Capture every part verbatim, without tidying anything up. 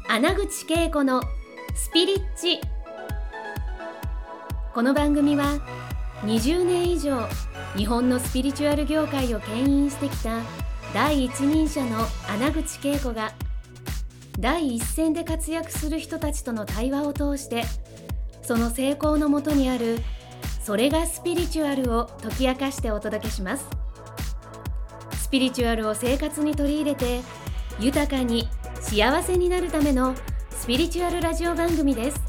穴口恵子のスピリッチ。この番組はにじゅうねん以上日本のスピリチュアル業界を牽引してきた第一人者の穴口恵子が第一線で活躍する人たちとの対話を通して、その成功のもとにあるそれがスピリチュアルを解き明かしてお届けします。スピリチュアルを生活に取り入れて豊かに幸せになるためのスピリチュアルラジオ番組です。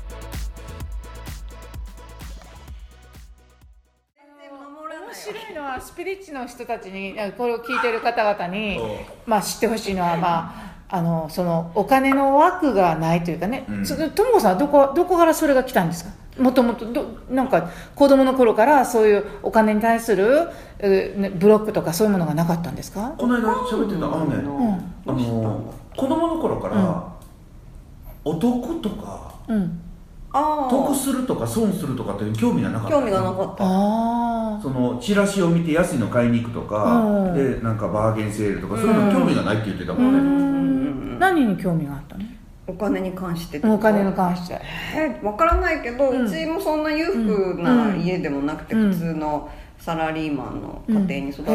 面白いのはスピリッチの人たちに、これを聞いている方々に、まあ、知ってほしいのは、まあ、あのそのお金の枠がないというかね、うん、ともこさんはどこ、どこからそれが来たんですか？もともとどなんか子供の頃からそういうお金に対するブロックとかそういうものがなかったんですか？ この間喋ってたあのね、うん、あの子供の頃から、うん、お得とか、うん、あ得するとか損するとかっていう興味がなかった。 興味がなかった。 あそのチラシを見て安いの買いに行くとか、うん、でなんかバーゲンセールとか、そういうの興味がないって言ってたもんね。うんうん、何に興味があったの？ お金に関してお金に関してえ分からないけど、うん、うちもそんな裕福な家でもなくて、うん、普通のサラリーマンの家庭に育って、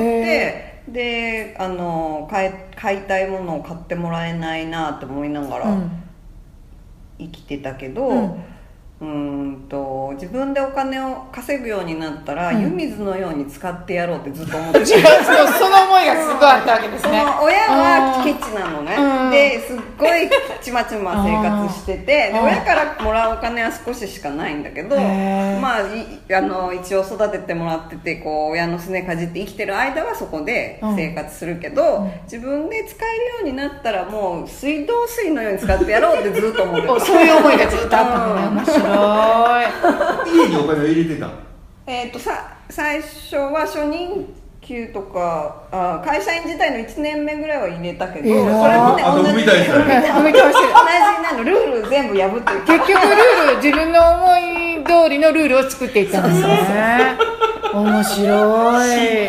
うん、であの 買い、買いたいものを買ってもらえないなと思いながら生きてたけど、うんうーんと自分でお金を稼ぐようになったら、うん、湯水のように使ってやろうってずっと思ってた。 違うその思いがすごいあったわけですね。 その親はケチなのね、うん、ですっごいちまちま生活してて、で親からもらうお金は少ししかないんだけど、まあ、いあの一応育ててもらってて、こう親のすねかじって生きてる間はそこで生活するけど、うん、自分で使えるようになったらもう水道水のように使ってやろうってずっと思ってた。 そういう思いがずっとあったのね、うん、面白い。 家にお金を入れてた。 えーとさ最初は初任給とかあ会社員時代のいちねんめぐらいは入れたけど、えー、それもね同じ同じなのルール全部破ってる。 結局ルール自分の思い通りのルールを作っていったんですね。面白い。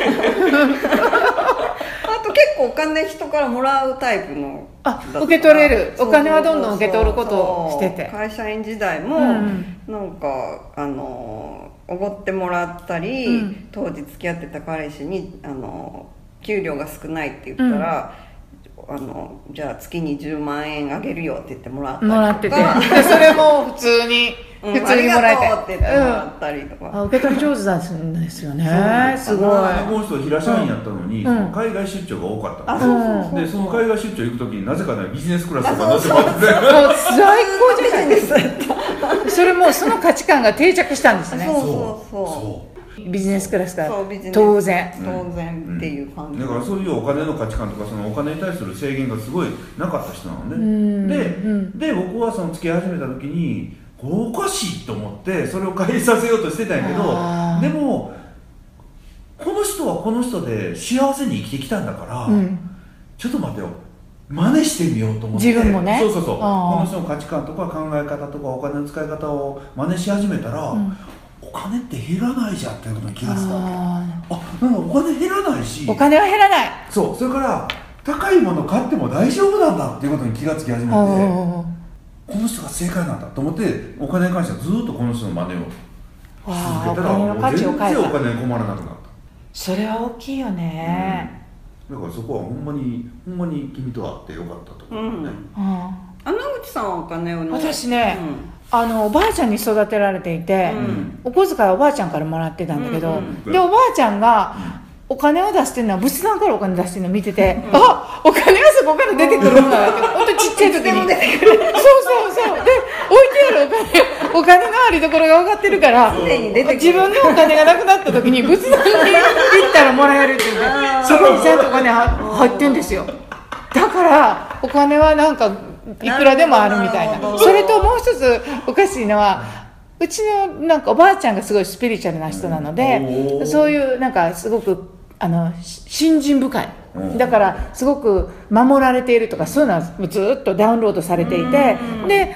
あと結構お金人からもらうタイプのあ受け取れるお金はどんどん受け取ることをしてて、 会社員時代も、うん、なんかあのおごってもらったり、うん、当時付き合ってた彼氏にあの給料が少ないって言ったら、うん、あのじゃあ月にじゅうまんえんあげるよって言ってもらったりとか、もらっててそれも普通に普通にもらえて、うん、ありがとうって言ってもらったりとか、 うん、受け取り上手なんですよね。すごい。 この人平社員やったのに、うん、海外出張が多かったの、うん、でその海外出張行くときになぜかねビジネスクラスとか乗ってもらってて、 最高じゃないですか。それもその価値観が定着したんですね。 そうそうそうビジネスクラスが当然当然っていう感じ、 うん、だからそういうお金の価値観とかそのお金に対する制限がすごいなかった人なのね。うんで、うん、で僕はその付き合い始めた時にこれおかしいと思ってそれを解決させようとしてたんやけど、でもこの人はこの人で幸せに生きてきたんだから、うん、ちょっと待ってよ真似してみようと思って、 自分もねそうそうそう、この人の価値観とか考え方とかお金の使い方を真似し始めたら、うんお金って減らないじゃんっていうことに気がついたわけ。あ、なんかお金減らないし、 お金は減らない。 そう、それから高いもの買っても大丈夫なんだっていうことに気がつき始めて、この人が正解なんだと思ってお金に関してはずっとこの人の真似を続けたらもう全然お金に困らなくなった。 それは大きいよね、 うん、だからそこはほんまにほんまに君と会ってよかったと思うね、うんうん、 穴口さんはお金を私ね、うんあのおばあちゃんに育てられていて、うん、お小遣いはおばあちゃんからもらってたんだけど、うんうん、でおばあちゃんがお金を出してるのは仏壇からお金出してるのを見てて、うん、あお金はそこから出てくるもんだって本当にちっちゃい時に出てくるそうそうそうで置いてあるお金お金のありどころが分かってるから自分のお金がなくなった時に仏壇に行ったらもらえるって言ってそこにちゃんとお金入ってるんですよ。だからお金はなんかいくらでもあるみたいな。それともう一つおかしいのはうちのなんかおばあちゃんがすごいスピリチュアルな人なので、そういうなんかすごくあの信心深いだからすごく守られているとかそういうのはずっとダウンロードされていて、で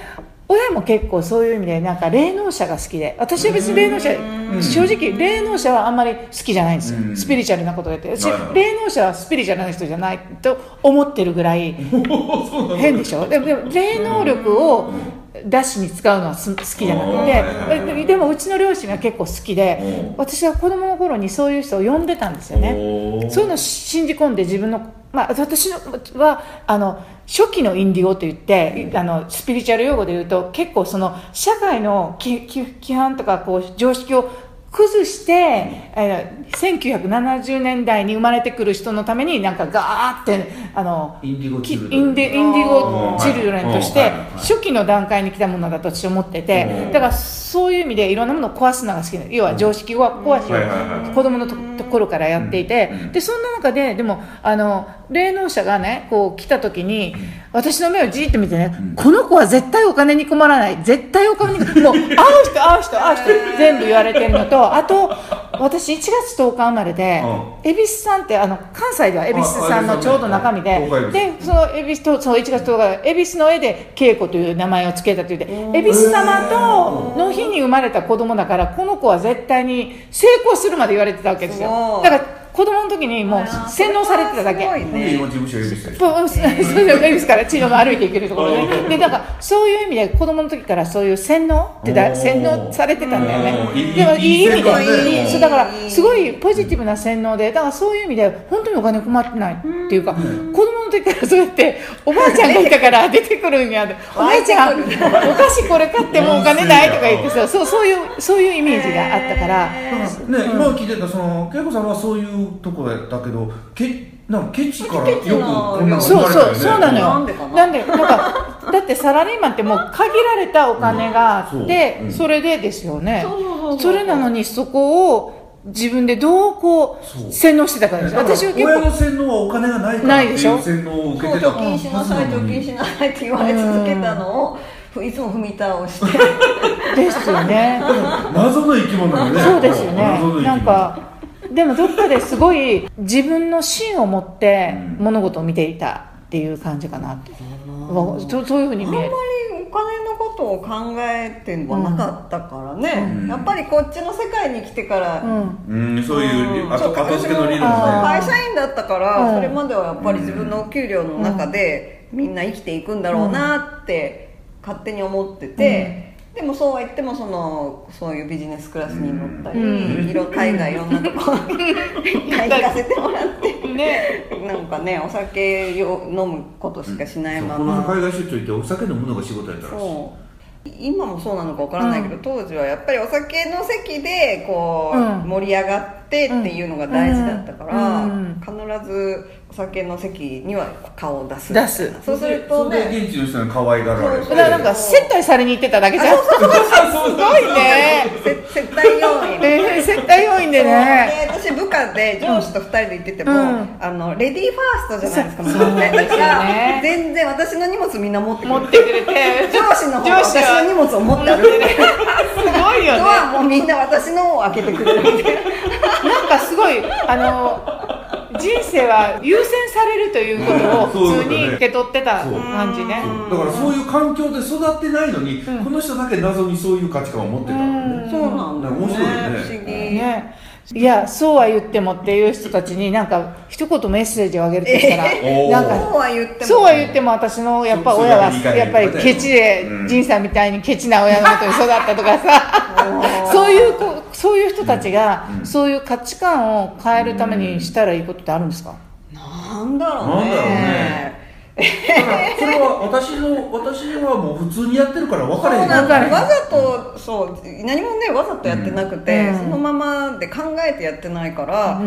親も結構そういう意味でなんか霊能者が好きで、私は別に霊能者、正直霊能者はあんまり好きじゃないんですよ、スピリチュアルなことをやって。私霊能者はスピリチュアルな人じゃないと思ってるぐらい変でしょ。でも霊能力を出しに使うのは好きじゃなくて、でもうちの両親が結構好きで、私は子供の頃にそういう人を呼んでたんですよね。そういうのを信じ込んで自分の、まあ、私のはあの初期のインディゴといってあのスピリチュアル用語で言うと、結構その社会の規範とかこう常識を崩して、えー、せんきゅうひゃくななじゅうねんだいに生まれてくる人のためになんかガーってあのインディゴチルドレンインデインディゴチルドレンとして初期の段階に来たものだと私は思ってて、だからそういう意味でいろんなものを壊すのが好きな、要は常識を壊しを子供のところからやっていて、でそんな中ででもあの霊能者がねこう来た時に私の目をじーっと見てね、この子は絶対お金に困らない、絶対お金にもう会う人会う人会う人全部言われてるのと、あと私いちがつとおか生まれで、恵比寿さんってあの関西では恵比寿さんのちょうど中身で、でその恵比寿とそのいちがつとおか恵比寿の絵で恵子という名前を付けたというで、恵比寿様との日に生まれた子供だからこの子は絶対に成功するまで言われてたわけですよ。だから子供の時にもう洗脳されてただけ。 で今事務所恵比寿で恵比寿から千葉の歩いていけるところで、ね、でだからそういう意味で子供の時からそういう洗脳ってだ洗脳されてたんだよね。でもいい意味で、そうだからすごいポジティブな洗脳で、だからそういう意味で本当にお金困ってないっていうか、子供の時からそうやっておばあちゃんがいたから出てくるんや、おばあちゃんお菓子これ買ってもお金ないとか言ってさ、そうそういうそういうイメージがあったから。 ね、今聞いてたその恵子さんはそういうところだけど、けなんかケチからよくこんなのそうそうそうなのよ。 なんでかな。 なんでなんかだってサラリーマンってもう限られたお金があって、うん、そ, それでですよね。そうそうそうそう。それなのにそこを自分でどうこう洗脳してたからです。私は結構親の洗脳はお金がないからっていう洗脳を受けてた。 貯金しなさい貯金しなさいって言われ続けたのを。いつも踏み倒してですよね。 謎の生き物よね。 そうですよね。なんかでもどっかですごい自分の芯を持って物事を見ていたっていう感じかなって、うん、そ, そういうふうに見える。 あんまりお金のことを考えてはなかったからね、うん、やっぱりこっちの世界に来てから、 うんうん、そういう、うん、後付けの理論ね。 会社員だったから、うん、それまではやっぱり自分のお給料の中でみんな生きていくんだろうなって勝手に思ってて、うん、でもそうは言ってもそのそういうビジネスクラスに乗ったり、うん、いろ海外いろんなとこ行かせてもらって、ね、なんかねお酒を飲むことしかしないまま、 うん、この海外出張行ってお酒飲むのが仕事やったらしい。 そう今もそうなのかわからないけど、うん、当時はやっぱりお酒の席でこう、うん、盛り上がってっていうのが大事だったから、うん、必ずお酒の席には顔を出す出す。 そうするとね、 それで現地の人に可愛がられて、 だからなんか接待されに行ってただけじゃん。すごいね。 接待要員、 えー、接待要員でね。 で私部下で上司とふたりで行ってても、うん、あのレディーファーストじゃないですか。 そうなんですよね。 全然私の荷物みんな持ってくれて持ってくれて上司の方が私の荷物を持って歩いてすごいよね。 ドアもみんな私のを開けてくれるみたいな。 なんかすごいあの人生は優先されるということを普通に受け取ってた感じね。 だからそういう環境で育ってないのに、うん、この人だけ謎にそういう価値観を持ってたからね、 うん、そうなんだ、ね、 面白いよね。 不思議ね。いやそうは言ってもっていう人たちになんか一言メッセージをあげるとしたら、 えー、 なんかそうは言ってもそうは言っても私のやっぱ親はやっぱりケチで、うん、仁さんみたいにケチな親のもとに育ったとかさそういうそういう人たちが、うん、そういう価値観を変えるためにしたらいいことってあるんですか？ なんだろうね。 なんだろうね。それは私の私はもう普通にやってるから分かれへん。 わざとそう何もねわざとやってなくて、うん、そのままで考えてやってないから、うん、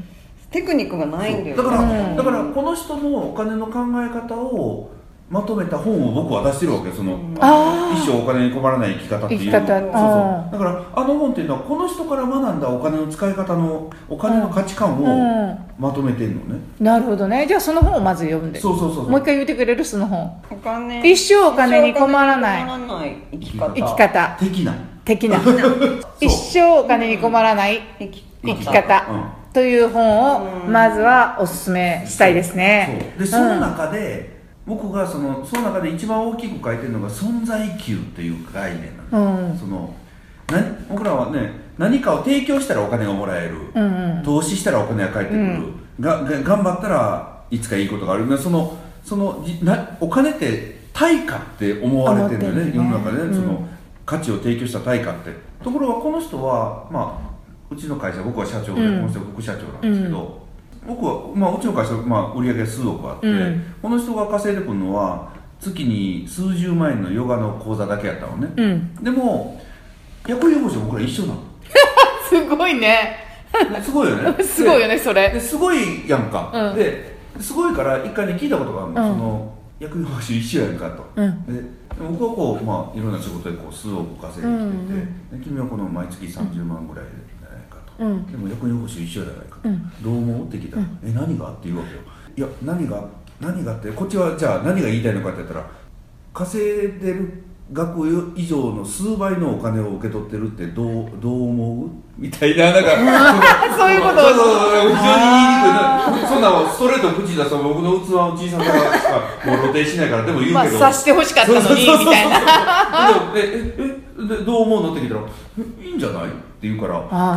テクニックがないんだよ。 だから、うん、だからこの人のお金の考え方をまとめた本を僕は出してるわけよ。その、うん、一生お金に困らない生き方っていう。生き方。そうそう。だからあの本っていうのはこの人から学んだお金の使い方のお金の価値観をまとめてるのね、 うん、なるほどね。じゃあその本をまず読んで。 そうそうそうそう。 もう一回言ってくれるその本。 お金一生お金に困らない。 困らない生き方。 生き方。 的な。 的な。一生お金に困らない生き方、うん、という本をまずはおすすめしたいですね。 そうでその中で、 僕がそのその中で一番大きく書いてるのが存在給っていう概念なんです、うん、そのな僕らはね何かを提供したらお金がもらえる、うんうん、投資したらお金が返ってくる、うん、がが頑張ったらいつかいいことがある。そのそのなお金って対価って思われてるんだよね、世の中でね、うん、その価値を提供した対価って。ところがこの人は、まあ、うちの会社、僕は社長で、うん、この人は副社長なんですけど、うん、僕は、まあ、うちの会社、まあ、売上数億あって、うん、この人が稼いでくるのは月に数十万円のヨガの講座だけやったのね、うん、でも役員報酬僕ら一緒なのすごいねすごいよねすごいよねそれですごいやんか、うん、ですごいから一回ね聞いたことがあるの、うん、その役員報酬一緒やんかと、うん、で僕はこう、まあ、いろんな仕事でこう数億稼いできてて、うんうん、で君はこの毎月さんじゅうまんぐらいじゃないかと、うん、でも役員報酬一緒じゃないかと、うん、どう思うって聞いたら、うん、え何がって言うわけよ。いや何が何がってこっちはじゃあ何が言いたいのかって言ったら稼いでる額以上の数倍のお金を受け取ってるってどうどう思うみたいななんかそういうことをそうそうそう非常に言いにくいなそんなストレート口出すと僕の器の小ささしかもう露呈しないからでも言うけど、まあ、 察してほしかったのにみたいなえええどう思うのって聞いたらいいんじゃないって言うから、はい、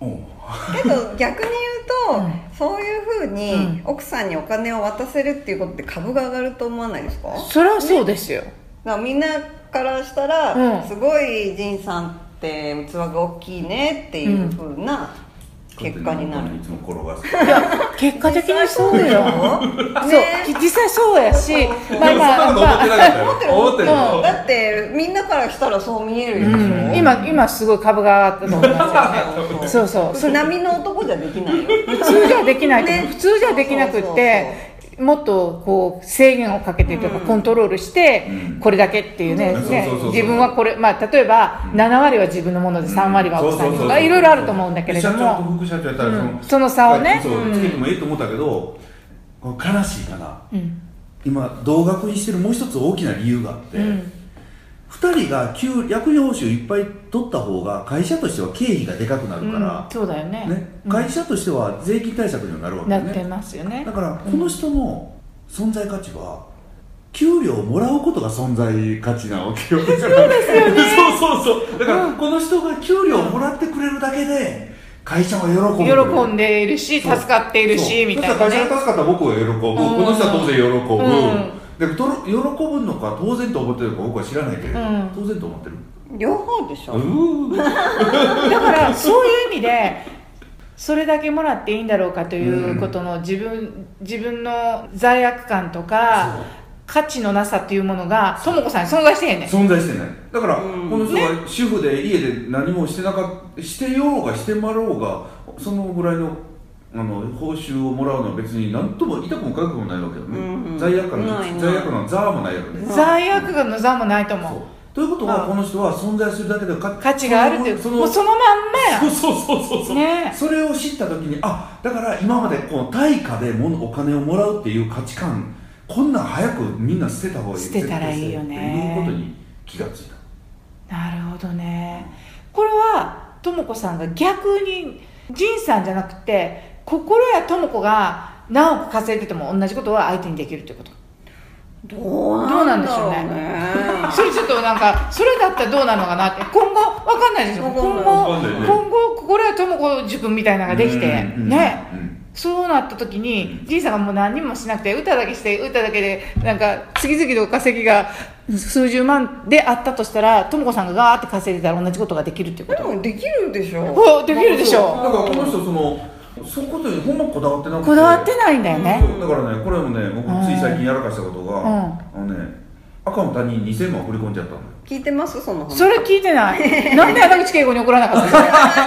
おけど逆に言うと、うん、そういうふうに奥さんにお金を渡せるっていうことって株が上がると思わないですか？ それはそうですよ、ね、 だからみんなからしたら、うん、すごい仁さんって器が大きいねっていうふうな結果になる、うん、いつも転がすいや結果的にそうよそう、ね、実際そうやしまあまあ思ってなかったよ思ってる思ってる、 うん、だってみんなからしたらそう見えるでしょ、うん、 今今すごい株が上がったと思いますよねそうそうそう波の男じゃできないよ普通じゃできない、ね、普通じゃできなくってそうそうそうもっとこう制限をかけてとかコントロールしてこれだけっていうね自分はこれ、まあ、例えばななわりは自分のものでさんわりは奥さんにとかいろいろあると思うんだけれども社長と副社長やったらその、 うん、その差をねつけてもいいと思ったけど悲しいかな、うん、今同額にしてるもう一つ大きな理由があって、うんふたりが給役員報酬いっぱい取った方が会社としては経費がでかくなるから、 うん、そうだよ ね, ね会社としては税金対策にはなるわけねなってますよね。 だからこの人の存在価値は給料をもらうことが存在価値なわけよそうですよねそうそうそうだからこの人が給料をもらってくれるだけで会社は喜んでる喜んでいるし助かっているしみたいな、ね、 会社が助かったら僕は喜ぶ、うん、この人は当然喜ぶ、うんで喜ぶのか当然と思ってるのか僕は知らないけれど、うん、当然と思ってる両方でしょだからそういう意味でそれだけもらっていいんだろうかということの自分、自分の罪悪感とか価値のなさっていうものがともこさんに存在してへんねん存在してないだから、うん、この人が主婦で家で何もしてなかしてようがしてまろうがそのぐらいのあの報酬をもらうのは別に何とも痛くも痒くもないわけよね、うんうん、罪悪感の罪悪感のザーもないわけね罪悪感のザーもないと思うということはこの人は存在するだけで価値があるっていうそのもうそのまんまやそうそうそうそう、ね、それを知った時にあだから今までこの対価でお金をもらうっていう価値観こんなん早くみんな捨てた方がいい捨てたらいいよねっていうことに気がついたなるほどねこれはともこさんが逆に仁さんじゃなくて心やともこが何億稼いでても同じことは相手にできるってことどうなんでしょうねそれちょっとなんかそれだったらどうなのかなって今後わかんないですよ今後今後心やともこ塾みたいなのができてねそうなった時にじいさんがもう何もしなくて歌だけして歌だけでなんか次々と稼ぎが数十万であったとしたらともこさんがガーって稼いでたら同じことができるってことでもできるでしょできるでしょだからこの人そのそことほんまこだわってなくてこだわってないんだよね、 うん、だからねこれもね僕つい最近やらかしたことが、うん、あのね赤の他人ににせんまん振り込んじゃったのよ聞いてますその話それ聞いてないなんで穴口恵子に送らなかった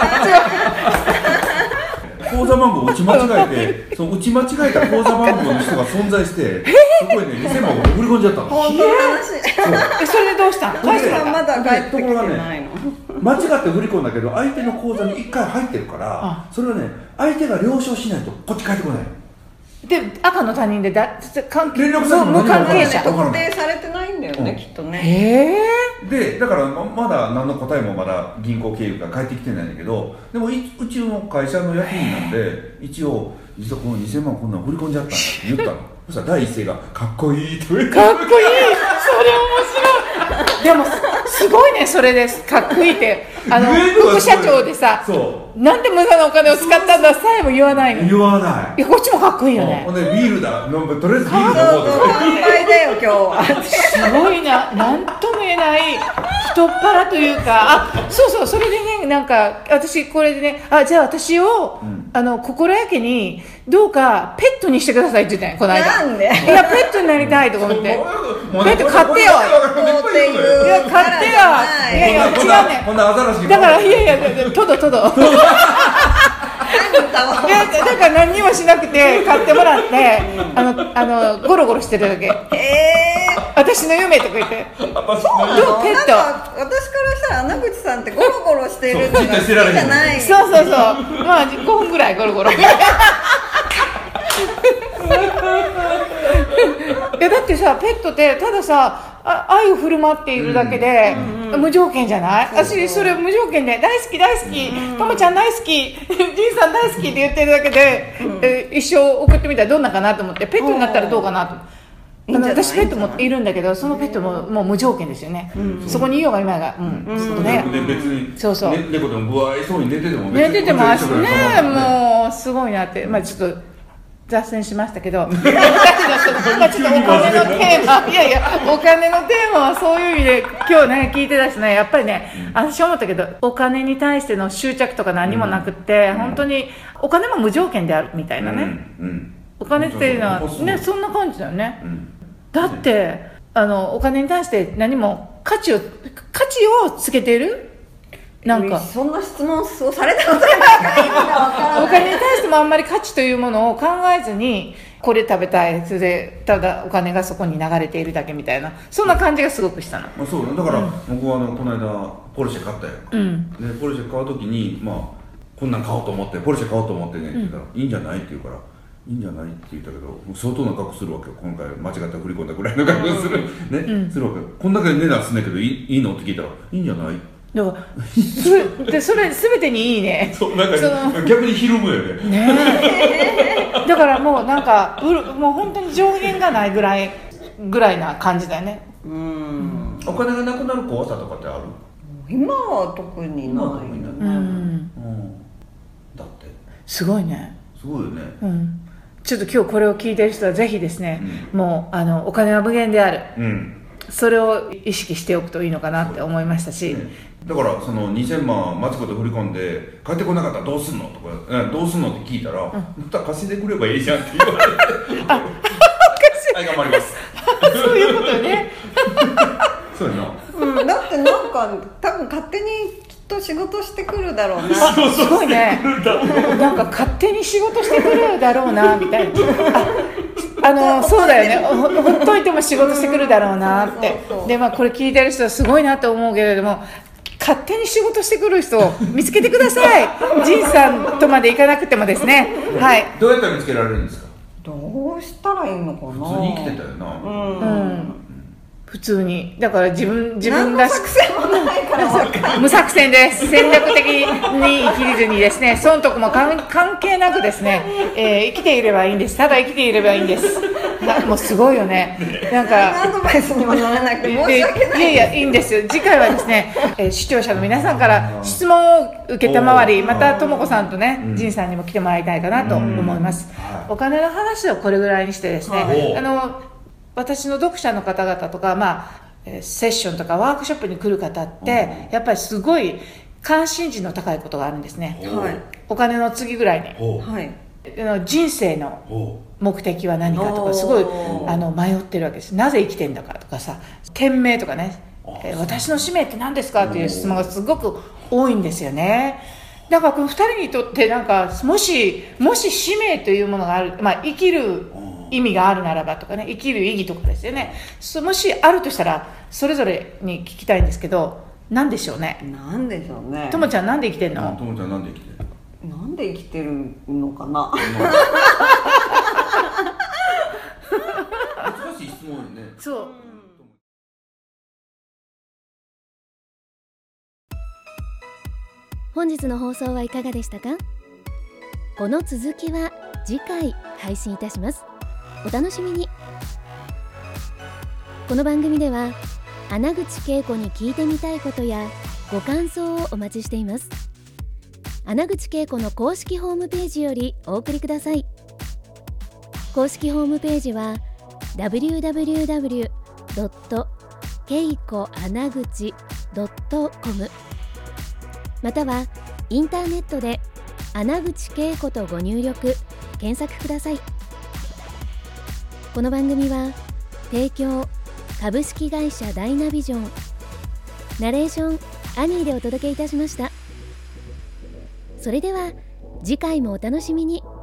口座番号打ち間違えてその打ち間違えた口座番号の人が存在してそこにねにせんまんを振り込んじゃったの本当の話それでどうしたの返してまだ帰ってきてないの間違って振り込んだけど相手の口座にいっかい入ってるからそれはね相手が了承しないとこっち返ってこないで赤の他人でだ関係連絡先も無関係者特定されてないんだよね、うん、きっとねへえでだからまだ何の答えもまだ銀行経由から返ってきてないんだけどでもうちの会社の役員なんで一応実はこのにせんまんこんなの振り込んじゃったんだって言ったのそしたら第一声がかっこいいとか言って、 かっこいい、それ面白い。でもすごいね、それですかっこいいってあの副社長でさ、なんで無駄なお金を使ったんださえも言わないの。 言わない。 いや、こっちもかっこいいよね。 ほんでビールだ、飲む、とりあえずビール飲もうとか。 乾杯だよ今日は。 すごいな、なんとも言えない太っ腹というか、あ、そうそう、それでね、なんか私これでね、あ、じゃあ私を、うん、あの心やけにどうかペットにしてくださいって言ったんや、この間。 なんで？ いや、ペットになりたいとか思って、ペット買ってよ。いや、買ってよ。いやいや、違うね。 こんなアザラシ。 だから、いやいや、トドトド。いや、だから何にもしなくて買ってもらって、あの、あの、ゴロゴロしてるだけ。 へー。 私の夢とか言って。 そうなの？なんか、私からしたら穴口さんってゴロゴロしてるのが好きじゃない。 そうそうそう。まあ、ごふんぐらいゴロゴロ。いや、だってさ、ペットってたださ、愛を振る舞っているだけで、うんうん、無条件じゃない？私それ無条件で大好き大好き、とも、うん、ちゃん大好き、じいさん大好きって言ってるだけで、うん、え一生送ってみたらどんなかなと思って、ペットになったらどうかなと。あの私ペットもいるんだけど、そのペットももう無条件ですよね、うん、そこにいようが今が、うんうんね、 別にそうそう、 ね、猫でも不愛そうに寝てても寝てても足ね、もうすごいなって、まあちょっと脱線しましたけど、だけどちょっとお金のテーマ、いやいや、お金のテーマはそういう意味で今日ね聞いてたしね、やっぱりね、私思ったけど、お金に対しての執着とか何もなくって、うん、本当にお金も無条件であるみたいなね、うんうん、お金っていうのはね、そんな感じだよね、うん、だってあのお金に対して何も価値を価値をつけている。なんかそんな質問をされたことないからお金に対してもあんまり価値というものを考えずに、これ食べたい、それでただお金がそこに流れているだけみたいな、そんな感じがすごくしたの。 まあ、そうだから、うん、僕はあのこの間ポルシェ買ったよ、うん、でポルシェ買う時に、まあ、こんなん買おうと思って、ポルシェ買おうと思ってねって言ったら、うん、いいんじゃないって言うから、いいんじゃないって言ったけど、相当な額するわけよ、今回間違って振り込んだぐらいの額する、うん、ね、うん、するわけよ。こんだけ値段すんねんけどいい、いいのって聞いたら、いいんじゃない。 だからそれでそれ全てにいいね。 そう、なんかその逆にひるむよね。 ねだからもうなんかもう本当に上限がないぐらいぐらいな感じだよね。 うん。お金がなくなる怖さとかってある？ 今は特にない。うん。 うん、 だってすごいね。 すごいよね。 うん。ちょっと今日これを聞いてる人はぜひですね、うん、もうあのお金は無限である。うん。それを意識しておくといいのかなって思いましたし、ね、 だからそのにせんまんマツコで振り込んで帰ってこなかったらどうすんのとか、えどうすんのって聞いたら、うん、また稼いでくればいいじゃんって言われてあはい頑張りますそういうことねそうやな、 うん、だってなんか多分勝手にきっと仕事してくるだろうなすごいねなんか勝手に仕事してくるだろうなみたいなあのそうだよね ほ, ほっといても仕事してくるだろうなって。で、まあ、これ聞いてる人はすごいなと思うけれども、勝手に仕事してくる人を見つけてください仁さんとまでいかなくてもですね、はい、 どうやったら見つけられるんですか？ どうしたらいいのかな。 普通に生きてたよな、うんうん普通に。だから自分自分らしく作戦もないから分かんない無作戦です。戦略的に生きずにですね、損得も関係なくですね、えー、生きていればいいんです。ただ生きていればいいんです。もうすごいよね。なんかアドバイスにもならなくて申し訳ない。 いやいやいいんですよ。次回はですね、えー、視聴者の皆さんから質問を受けたまわり、またともこさんとね、仁さんにも来てもらいたいかなと思います。お金の話をこれぐらいにしてですね、あの私の読者の方々とか、まあ、セッションとかワークショップに来る方ってやっぱりすごい関心事の高いことがあるんですね、はい、お金の次ぐらいに、はい、人生の目的は何かとかすごいあの迷ってるわけです。なぜ生きてんだかとかさ、天命とかね、え私の使命って何ですかっていう質問がすごく多いんですよね。だからこのふたりにとってなんかもしもし使命というものがある、まあ、生きる意味があるならばとかね、生きる意義とかですよね。もしあるとしたらそれぞれに聞きたいんですけど、何でしょうね。 何でしょうね。 ともちゃんなんで生きてんの？ ともちゃんなんで生きてるの？ なんで生きてるのかな。 難しい質問よね。 そう。 本日の放送はいかがでしたか？この続きは次回配信いたします。 お楽しみに。この番組では穴口恵子に聞いてみたいことやご感想をお待ちしています。穴口恵子の公式ホームページよりお送りください。公式ホームページは ダブリューダブリューダブリュードットケイコアナグチドットコム またはインターネットで穴口恵子とご入力検索ください。この番組は提供株式会社ダイナビジョン、ナレーションアニーでお届けいたしました。それでは次回もお楽しみに。